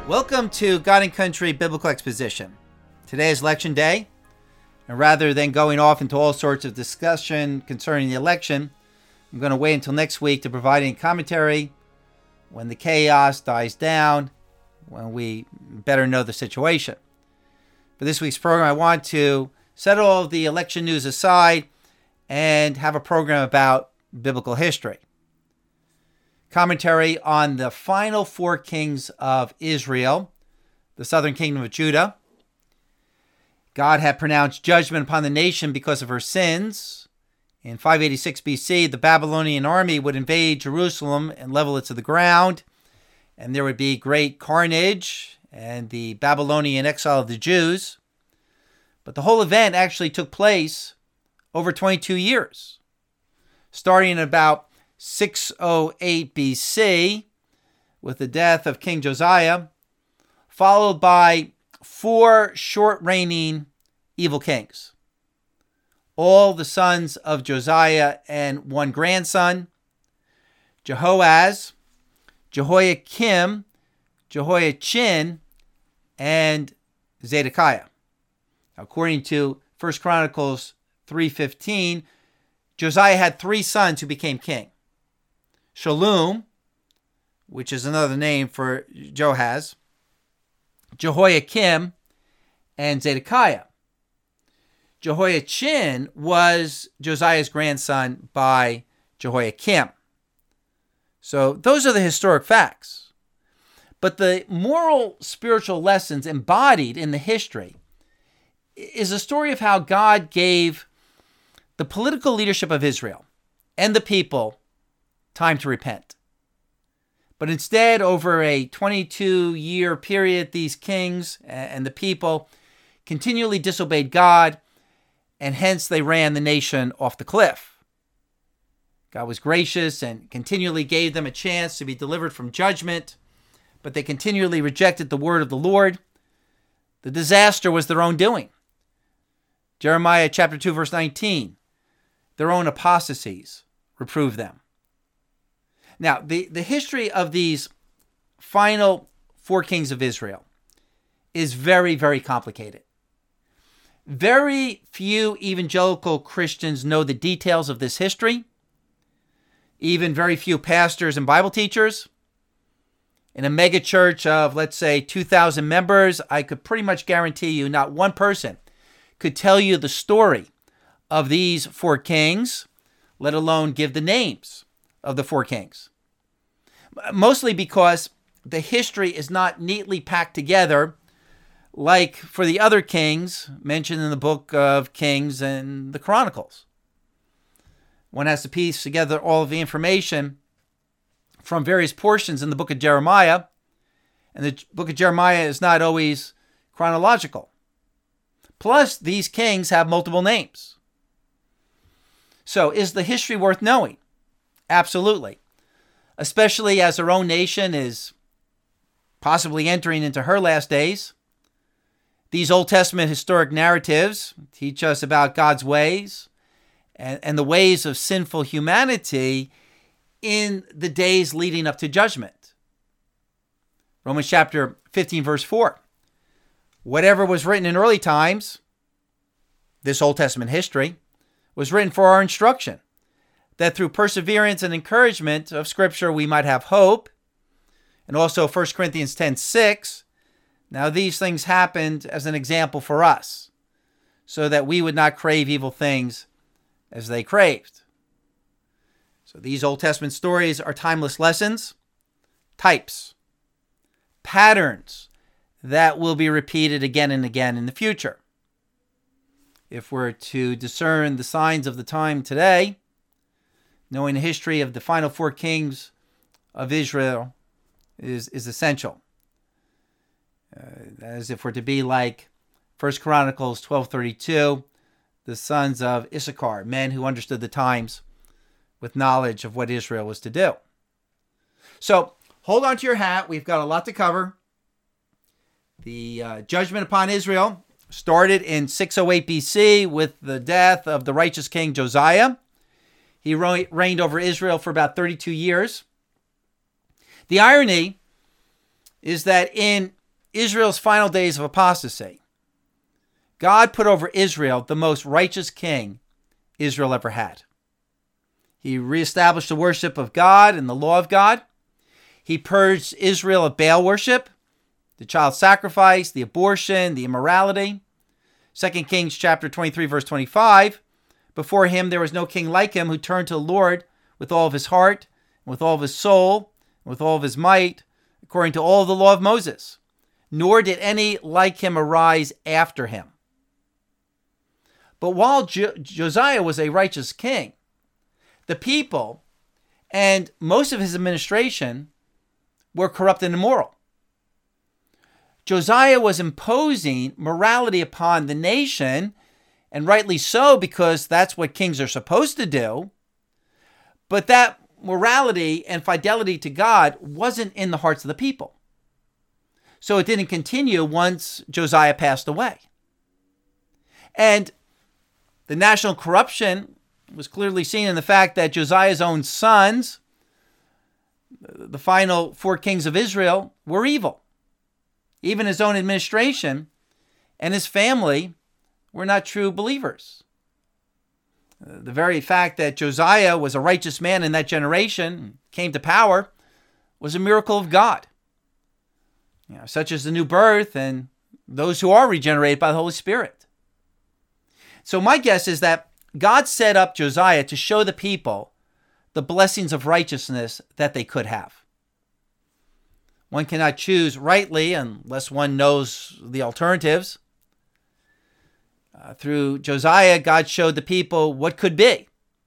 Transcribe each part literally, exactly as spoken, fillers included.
Welcome to God and Country Biblical Exposition. Today is Election Day, and rather than going off into all sorts of discussion concerning the election, I'm going to wait until next week to provide any commentary when the chaos dies down, when we better know the situation. For this week's program, I want to set all of the election news aside and have a program about biblical history. Commentary on the final four kings of Israel, the southern kingdom of Judah. God had pronounced judgment upon the nation because of her sins. In five eighty-six B C, the Babylonian army would invade Jerusalem and level it to the ground, and there would be great carnage and the Babylonian exile of the Jews. But the whole event actually took place over twenty-two years, starting in about six oh eight B C with the death of King Josiah, followed by four short-reigning evil kings. All the sons of Josiah and one grandson, Jehoaz, Jehoiakim, Jehoiachin, and Zedekiah. According to First Chronicles three fifteen, Josiah had three sons who became king. Shallum, which is another name for Joahaz, Jehoiakim, and Zedekiah. Jehoiachin was Josiah's grandson by Jehoiakim. So those are the historic facts. But the moral spiritual lessons embodied in the history is a story of how God gave the political leadership of Israel and the people time to repent. But instead, over a twenty-two year period, these kings and the people continually disobeyed God, and hence they ran the nation off the cliff. God was gracious and continually gave them a chance to be delivered from judgment, but they continually rejected the word of the Lord. The disaster was their own doing. Jeremiah chapter two, verse nineteen, their own apostasies reproved them. Now, the, the history of these final four kings of Israel is very, very complicated. Very few evangelical Christians know the details of this history. Even very few pastors and Bible teachers. In a mega church of, let's say, two thousand members, I could pretty much guarantee you not one person could tell you the story of these four kings, let alone give the names of the four kings. Mostly because the history is not neatly packed together like for the other kings mentioned in the book of Kings and the Chronicles. One has to piece together all of the information from various portions in the book of Jeremiah, and the book of Jeremiah is not always chronological. Plus, these kings have multiple names. So, is the history worth knowing? Absolutely. Especially as our own nation is possibly entering into her last days. These Old Testament historic narratives teach us about God's ways and, and the ways of sinful humanity in the days leading up to judgment. Romans chapter fifteen, verse four. Whatever was written in early times, this Old Testament history, was written for our instruction, that through perseverance and encouragement of Scripture we might have hope. And also First Corinthians ten six, now these things happened as an example for us, so that we would not crave evil things as they craved. So these Old Testament stories are timeless lessons, types, patterns that will be repeated again and again in the future. If we're to discern the signs of the time today, knowing the history of the final four kings of Israel is, is essential. Uh, as if we're to be like First Chronicles twelve thirty-two, the sons of Issachar, men who understood the times with knowledge of what Israel was to do. So hold on to your hat. We've got a lot to cover. The uh, judgment upon Israel started in six oh eight B C with the death of the righteous king Josiah. He reigned over Israel for about thirty-two years. The irony is that in Israel's final days of apostasy, God put over Israel the most righteous king Israel ever had. He reestablished the worship of God and the law of God. He purged Israel of Baal worship, the child sacrifice, the abortion, the immorality. Second Kings chapter twenty-three, verse twenty-five. Before him there was no king like him who turned to the Lord with all of his heart, and with all of his soul, and with all of his might, according to all the law of Moses. Nor did any like him arise after him. But while Jo- Josiah was a righteous king, the people and most of his administration were corrupt and immoral. Josiah was imposing morality upon the nation, and rightly so, because that's what kings are supposed to do. But that morality and fidelity to God wasn't in the hearts of the people. So it didn't continue once Josiah passed away. And the national corruption was clearly seen in the fact that Josiah's own sons, the final four kings of Israel, were evil. Even his own administration and his family were not true believers. The very fact that Josiah was a righteous man in that generation, came to power, was a miracle of God. You know, such as the new birth and those who are regenerated by the Holy Spirit. So my guess is that God set up Josiah to show the people the blessings of righteousness that they could have. One cannot choose rightly unless one knows the alternatives. Uh, through Josiah, God showed the people what could be.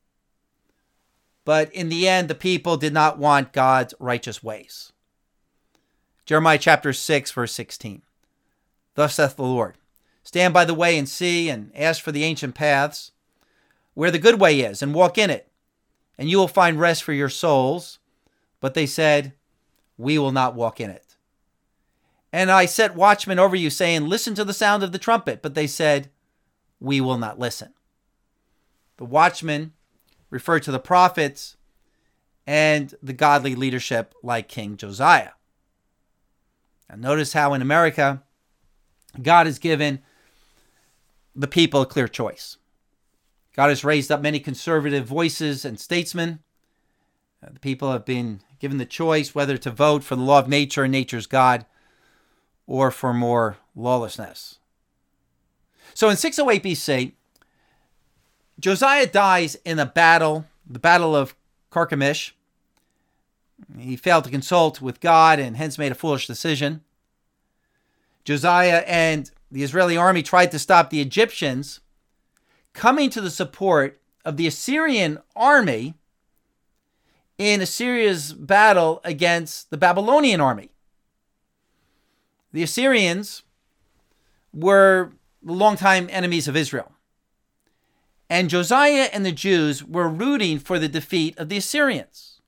But in the end, the people did not want God's righteous ways. Jeremiah chapter six, verse sixteen. Thus saith the Lord, stand by the way and see, and ask for the ancient paths, where the good way is, and walk in it, and you will find rest for your souls. But they said, we will not walk in it. And I set watchmen over you, saying, listen to the sound of the trumpet. But they said, we will not listen. The watchmen refer to the prophets and the godly leadership like King Josiah. Now notice how in America, God has given the people a clear choice. God has raised up many conservative voices and statesmen. Uh, the people have been given the choice whether to vote for the law of nature and nature's God, or for more lawlessness. So in six oh eight B C, Josiah dies in a battle, the Battle of Carchemish. He failed to consult with God and hence made a foolish decision. Josiah and the Israeli army tried to stop the Egyptians coming to the support of the Assyrian army in Assyria's battle against the Babylonian army. The Assyrians were the longtime enemies of Israel. And Josiah and the Jews were rooting for the defeat of the Assyrians.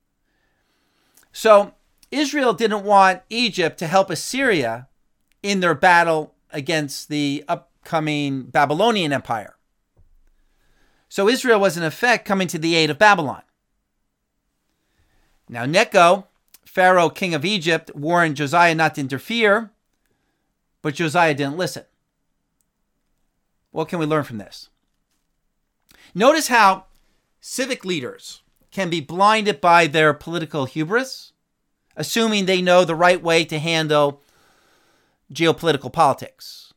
So Israel didn't want Egypt to help Assyria in their battle against the upcoming Babylonian Empire. So Israel was in effect coming to the aid of Babylon. Now Necho, Pharaoh, king of Egypt, warned Josiah not to interfere, but Josiah didn't listen. What can we learn from this? Notice how civic leaders can be blinded by their political hubris, assuming they know the right way to handle geopolitical politics.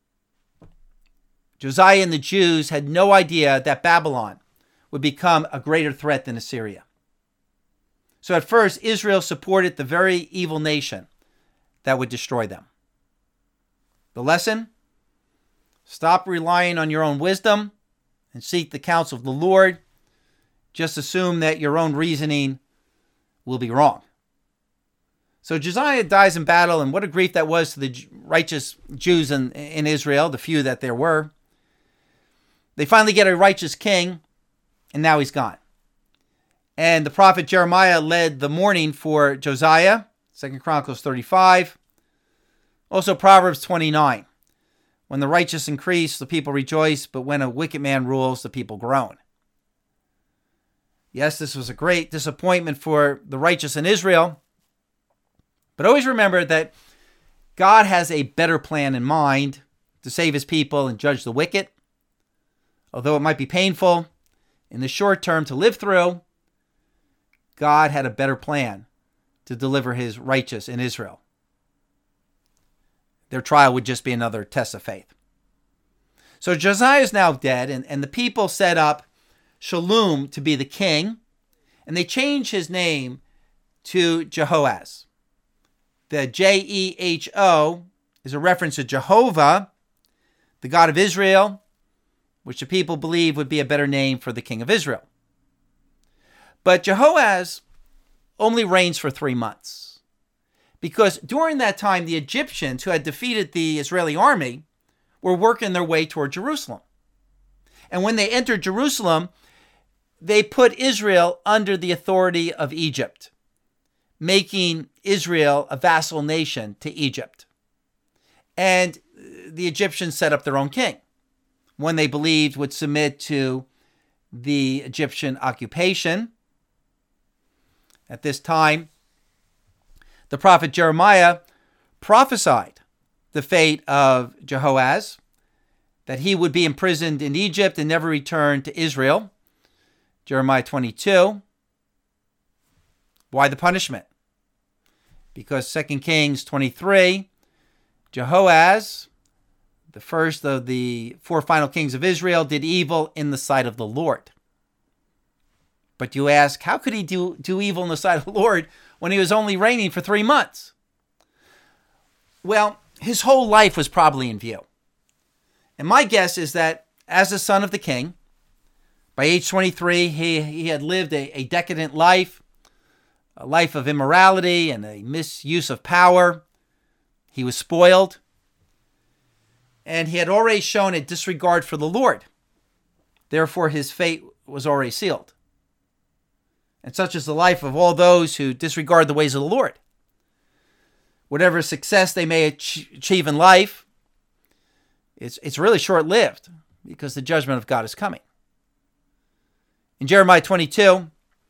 Josiah and the Jews had no idea that Babylon would become a greater threat than Assyria. So at first, Israel supported the very evil nation that would destroy them. The lesson? Stop relying on your own wisdom and seek the counsel of the Lord. Just assume that your own reasoning will be wrong. So Josiah dies in battle, and what a grief that was to the righteous Jews in, in Israel, the few that there were. They finally get a righteous king, and now he's gone. And the prophet Jeremiah led the mourning for Josiah, Second Chronicles thirty-five. Also Proverbs twenty-nine. When the righteous increase, the people rejoice, but when a wicked man rules, the people groan. Yes, this was a great disappointment for the righteous in Israel. But always remember that God has a better plan in mind to save his people and judge the wicked. Although it might be painful in the short term to live through, God had a better plan to deliver his righteous in Israel. Their trial would just be another test of faith. So Josiah is now dead, and, and the people set up Shallum to be the king, and they changed his name to Jehoaz. The J E H O is a reference to Jehovah, the God of Israel, which the people believe would be a better name for the king of Israel. But Jehoaz only reigns for three months, because during that time, the Egyptians who had defeated the Israeli army were working their way toward Jerusalem. And when they entered Jerusalem, they put Israel under the authority of Egypt, making Israel a vassal nation to Egypt. And the Egyptians set up their own king, one they believed would submit to the Egyptian occupation. At this time, the prophet Jeremiah prophesied the fate of Jehoaz, that he would be imprisoned in Egypt and never return to Israel. Jeremiah twenty-two. Why the punishment? Because Second Kings twenty-three, Jehoaz, the first of the four final kings of Israel, did evil in the sight of the Lord. But you ask, how could he do, do evil in the sight of the Lord when he was only reigning for three months? Well, his whole life was probably in view. And my guess is that as the son of the king, by age twenty-three, he, he had lived a, a decadent life, a life of immorality and a misuse of power. He was spoiled. And he had already shown a disregard for the Lord. Therefore, his fate was already sealed. And such is the life of all those who disregard the ways of the Lord. Whatever success they may achieve in life, it's, it's really short-lived because the judgment of God is coming. In Jeremiah twenty-two,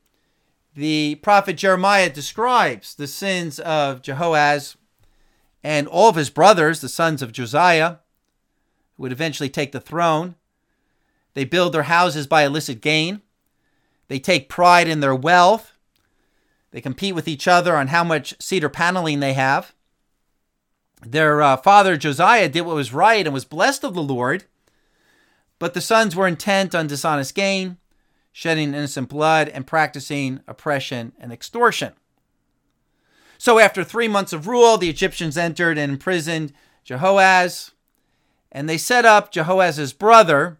the prophet Jeremiah describes the sins of Jehoaz and all of his brothers, the sons of Josiah, who would eventually take the throne. They build their houses by illicit gain. They take pride in their wealth. They compete with each other on how much cedar paneling they have. Their uh, father Josiah did what was right and was blessed of the Lord, but the sons were intent on dishonest gain, shedding innocent blood, and practicing oppression and extortion. So after three months of rule, the Egyptians entered and imprisoned Jehoaz, and they set up Jehoaz's brother,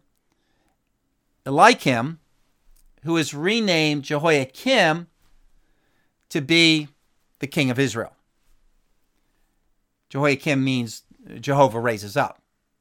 Eliakim, who is renamed Jehoiakim, to be the king of Israel. Jehoiakim means Jehovah raises up.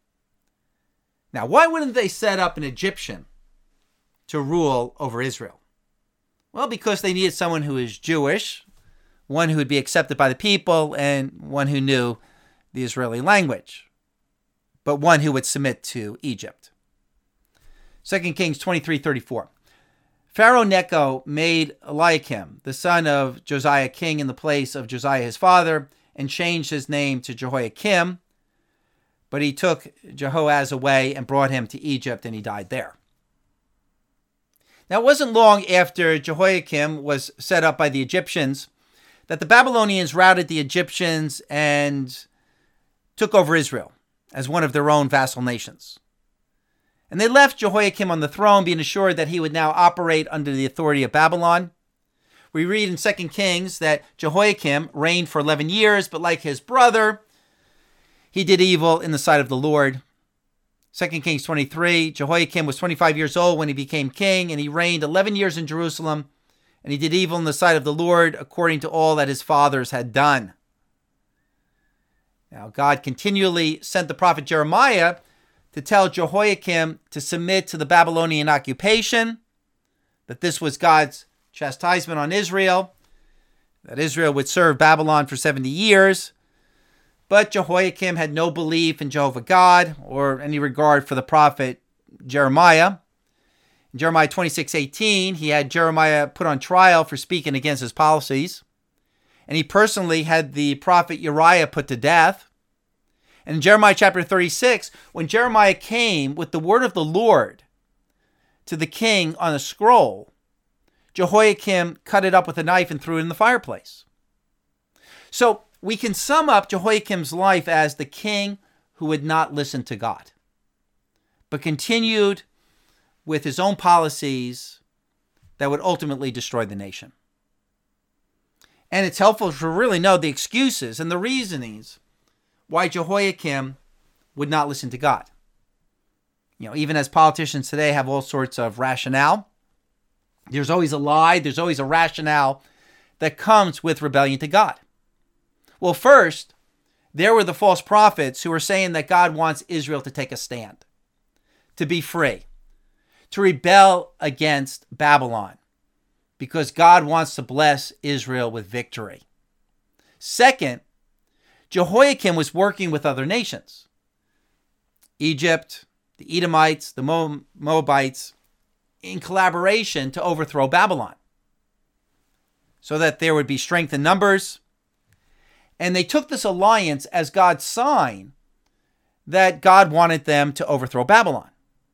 Now, why wouldn't they set up an Egyptian to rule over Israel? Well, because they needed someone who is Jewish, one who would be accepted by the people, and one who knew the Israeli language, but one who would submit to Egypt. Second Kings twenty-three thirty-four. Pharaoh Necho made Eliakim, the son of Josiah, king in the place of Josiah his father, and changed his name to Jehoiakim. But he took Jehoaz away and brought him to Egypt, and he died there. Now, it wasn't long after Jehoiakim was set up by the Egyptians that the Babylonians routed the Egyptians and took over Israel as one of their own vassal nations. And they left Jehoiakim on the throne, being assured that he would now operate under the authority of Babylon. We read in Second Kings that Jehoiakim reigned for eleven years, but like his brother, he did evil in the sight of the Lord. Second Kings twenty-three, Jehoiakim was twenty-five years old when he became king, and he reigned eleven years in Jerusalem, and he did evil in the sight of the Lord according to all that his fathers had done. Now, God continually sent the prophet Jeremiah to tell Jehoiakim to submit to the Babylonian occupation, that this was God's chastisement on Israel, that Israel would serve Babylon for seventy years. But Jehoiakim had no belief in Jehovah God or any regard for the prophet Jeremiah. In Jeremiah twenty-six eighteen, he had Jeremiah put on trial for speaking against his policies. And he personally had the prophet Uriah put to death. And in Jeremiah chapter thirty-six, when Jeremiah came with the word of the Lord to the king on a scroll, Jehoiakim cut it up with a knife and threw it in the fireplace. So we can sum up Jehoiakim's life as the king who would not listen to God, but continued with his own policies that would ultimately destroy the nation. And it's helpful to really know the excuses and the reasonings why Jehoiakim would not listen to God. You know, even as politicians today have all sorts of rationale, there's always a lie, there's always a rationale that comes with rebellion to God. Well, first, there were the false prophets who were saying that God wants Israel to take a stand, to be free, to rebel against Babylon, because God wants to bless Israel with victory. Second, Jehoiakim was working with other nations, Egypt, the Edomites, the Moabites, in collaboration to overthrow Babylon, so that there would be strength in numbers. And they took this alliance as God's sign that God wanted them to overthrow Babylon.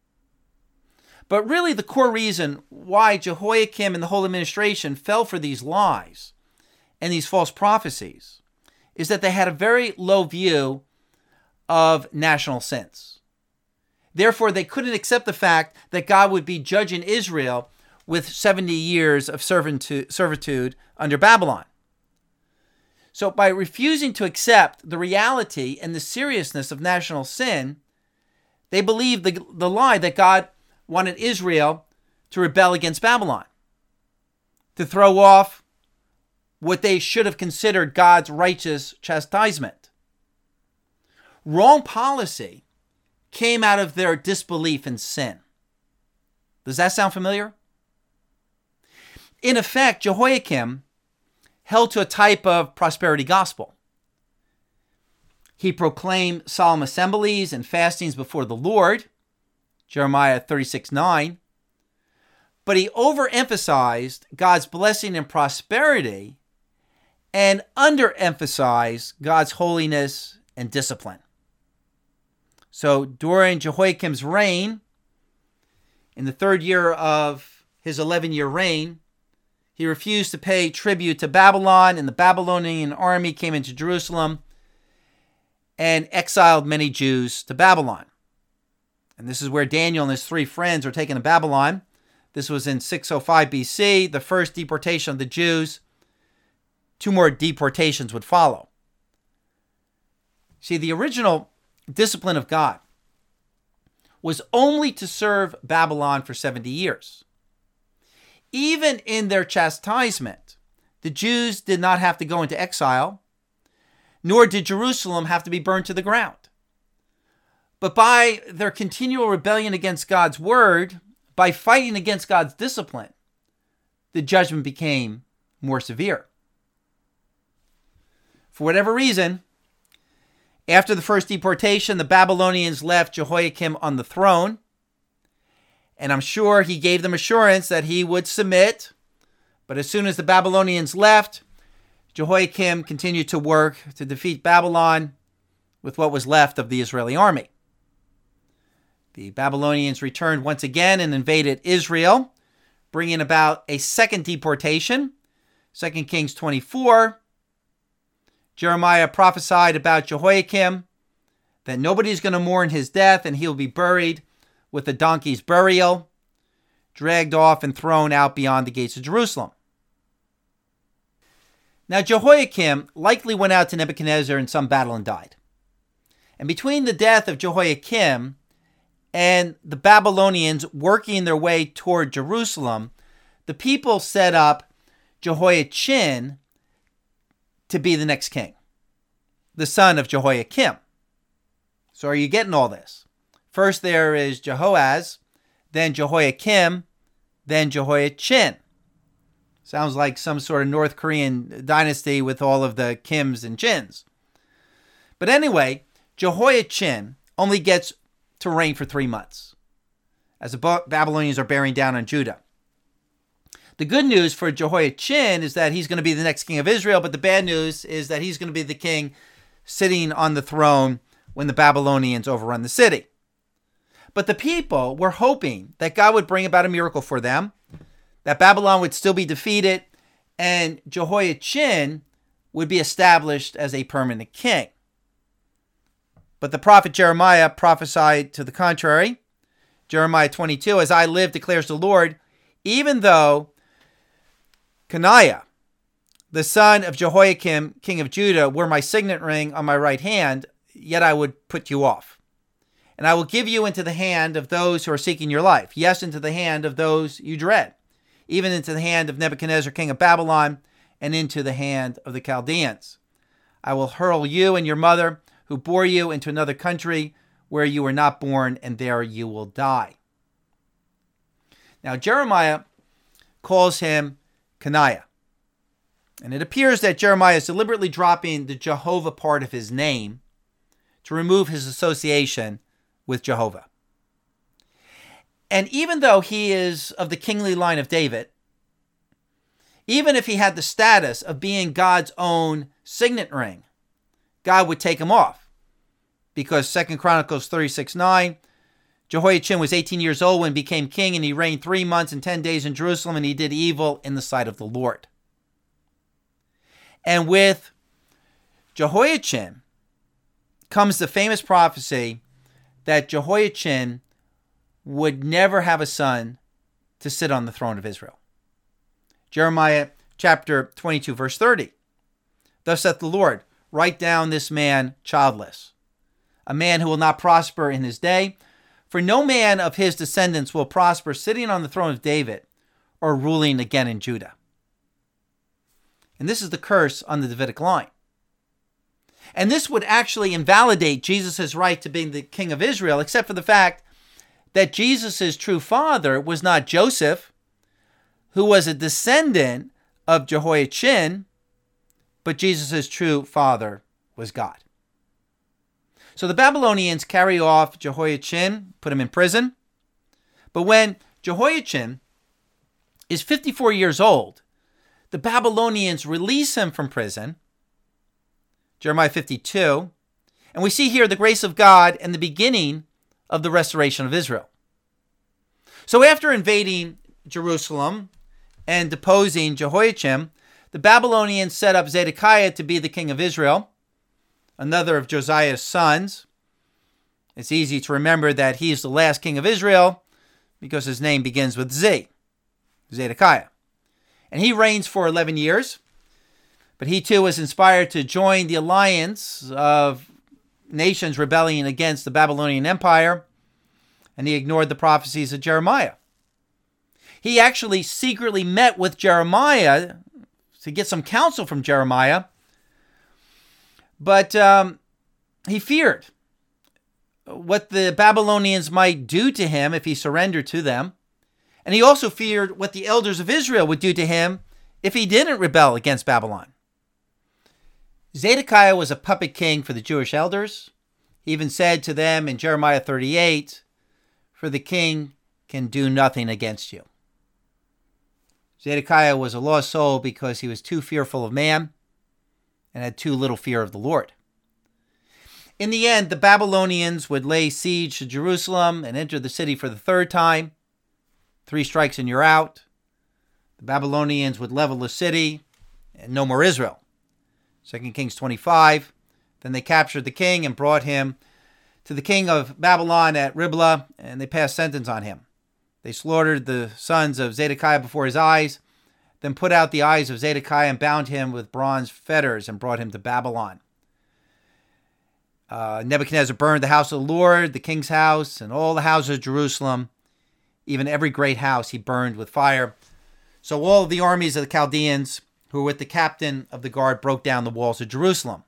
But really the core reason why Jehoiakim and the whole administration fell for these lies and these false prophecies is that they had a very low view of national sins. Therefore, they couldn't accept the fact that God would be judging Israel with seventy years of servitude under Babylon. So by refusing to accept the reality and the seriousness of national sin, they believed the, the lie that God wanted Israel to rebel against Babylon, to throw off what they should have considered God's righteous chastisement. Wrong policy came out of their disbelief in sin. Does that sound familiar? In effect, Jehoiakim held to a type of prosperity gospel. He proclaimed solemn assemblies and fastings before the Lord, Jeremiah thirty-six nine, but he overemphasized God's blessing and prosperity and underemphasized God's holiness and discipline. So during Jehoiakim's reign, in the third year of his eleven-year reign, he refused to pay tribute to Babylon, and the Babylonian army came into Jerusalem and exiled many Jews to Babylon. And this is where Daniel and his three friends are taken to Babylon. This was in six oh five B C, the first deportation of the Jews. Two more deportations would follow. See, the original discipline of God was only to serve Babylon for seventy years. Even in their chastisement, the Jews did not have to go into exile, nor did Jerusalem have to be burned to the ground. But by their continual rebellion against God's word, by fighting against God's discipline, the judgment became more severe. For whatever reason, after the first deportation, the Babylonians left Jehoiakim on the throne. And I'm sure he gave them assurance that he would submit. But as soon as the Babylonians left, Jehoiakim continued to work to defeat Babylon with what was left of the Israeli army. The Babylonians returned once again and invaded Israel, bringing about a second deportation, Second Kings twenty-four. Jeremiah prophesied about Jehoiakim that nobody's going to mourn his death and he'll be buried with a donkey's burial, dragged off and thrown out beyond the gates of Jerusalem. Now Jehoiakim likely went out to Nebuchadnezzar in some battle and died. And between the death of Jehoiakim and the Babylonians working their way toward Jerusalem, the people set up Jehoiachin to be the next king, the son of Jehoiakim. So are you getting all this? First there is Jehoaz, then Jehoiakim, then Jehoiachin. Sounds like some sort of North Korean dynasty with all of the Kims and Chins. But anyway, Jehoiachin only gets to reign for three months as the Babylonians are bearing down on Judah. The The good news for Jehoiachin is that he's going to be the next king of Israel, but the bad news is that he's going to be the king sitting on the throne when the Babylonians overrun the city. But the people were hoping that God would bring about a miracle for them, that Babylon would still be defeated, and Jehoiachin would be established as a permanent king. But the prophet Jeremiah prophesied to the contrary. Jeremiah twenty-two, as I live, declares the Lord, even though Coniah, the son of Jehoiakim, king of Judah, were my signet ring on my right hand, yet I would put you off. And I will give you into the hand of those who are seeking your life. Yes, into the hand of those you dread, even into the hand of Nebuchadnezzar, king of Babylon, and into the hand of the Chaldeans. I will hurl you and your mother, who bore you, into another country where you were not born, and there you will die. Now, Jeremiah calls him Coniah. And it appears that Jeremiah is deliberately dropping the Jehovah part of his name to remove his association with Jehovah. And even though he is of the kingly line of David, even if he had the status of being God's own signet ring, God would take him off. Because Second Chronicles thirty-six nine, Jehoiachin was eighteen years old when he became king, and he reigned three months and ten days in Jerusalem, and he did evil in the sight of the Lord. And with Jehoiachin comes the famous prophecy that Jehoiachin would never have a son to sit on the throne of Israel. Jeremiah chapter twenty-two, verse thirty. Thus saith the Lord, write down this man childless, a man who will not prosper in his day, for no man of his descendants will prosper sitting on the throne of David or ruling again in Judah. And this is the curse on the Davidic line. And this would actually invalidate Jesus' right to being the king of Israel, except for the fact that Jesus' true father was not Joseph, who was a descendant of Jehoiachin, but Jesus' true father was God. So the Babylonians carry off Jehoiachin, put him in prison. But when Jehoiachin is fifty-four years old, the Babylonians release him from prison, Jeremiah fifty-two, and we see here the grace of God and the beginning of the restoration of Israel. So after invading Jerusalem and deposing Jehoiachin, the Babylonians set up Zedekiah to be the king of Israel, another of Josiah's sons. It's easy to remember that he is the last king of Israel because his name begins with Z, Zedekiah. And he reigns for eleven years, but he too was inspired to join the alliance of nations rebelling against the Babylonian Empire, and he ignored the prophecies of Jeremiah. He actually secretly met with Jeremiah to get some counsel from Jeremiah, but um, he feared what the Babylonians might do to him if he surrendered to them. And he also feared what the elders of Israel would do to him if he didn't rebel against Babylon. Zedekiah was a puppet king for the Jewish elders. He even said to them in Jeremiah thirty-eight, for the king can do nothing against you. Zedekiah was a lost soul because he was too fearful of man and had too little fear of the Lord. In the end, the Babylonians would lay siege to Jerusalem and enter the city for the third time. Three strikes and you're out. The Babylonians would level the city and no more Israel. Second Kings twenty-five. Then they captured the king and brought him to the king of Babylon at Riblah, and they passed sentence on him. They slaughtered the sons of Zedekiah before his eyes, then put out the eyes of Zedekiah and bound him with bronze fetters and brought him to Babylon. Uh, Nebuchadnezzar burned the house of the Lord, the king's house, and all the houses of Jerusalem. Even every great house he burned with fire. So all of the armies of the Chaldeans who were with the captain of the guard broke down the walls of Jerusalem.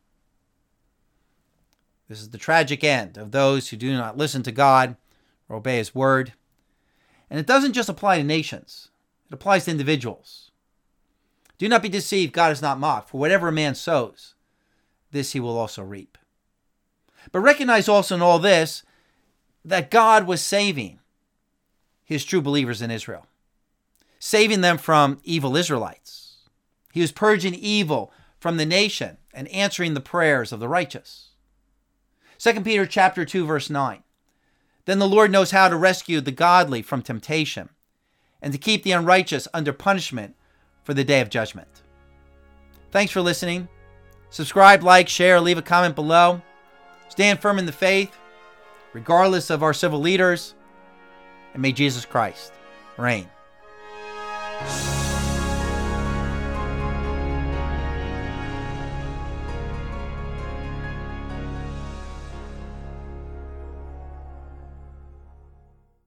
This is the tragic end of those who do not listen to God or obey his word. And it doesn't just apply to nations. It applies to individuals. Do not be deceived, God is not mocked. For whatever a man sows, this he will also reap. But recognize also in all this that God was saving his true believers in Israel. saving them from evil Israelites. He was purging evil from the nation and answering the prayers of the righteous. Second Peter chapter two, verse nine. Then the Lord knows how to rescue the godly from temptation and to keep the unrighteous under punishment for the day of judgment. Thanks for listening. Subscribe, like, share, leave a comment below. Stand firm in the faith, regardless of our civil leaders, and may Jesus Christ reign.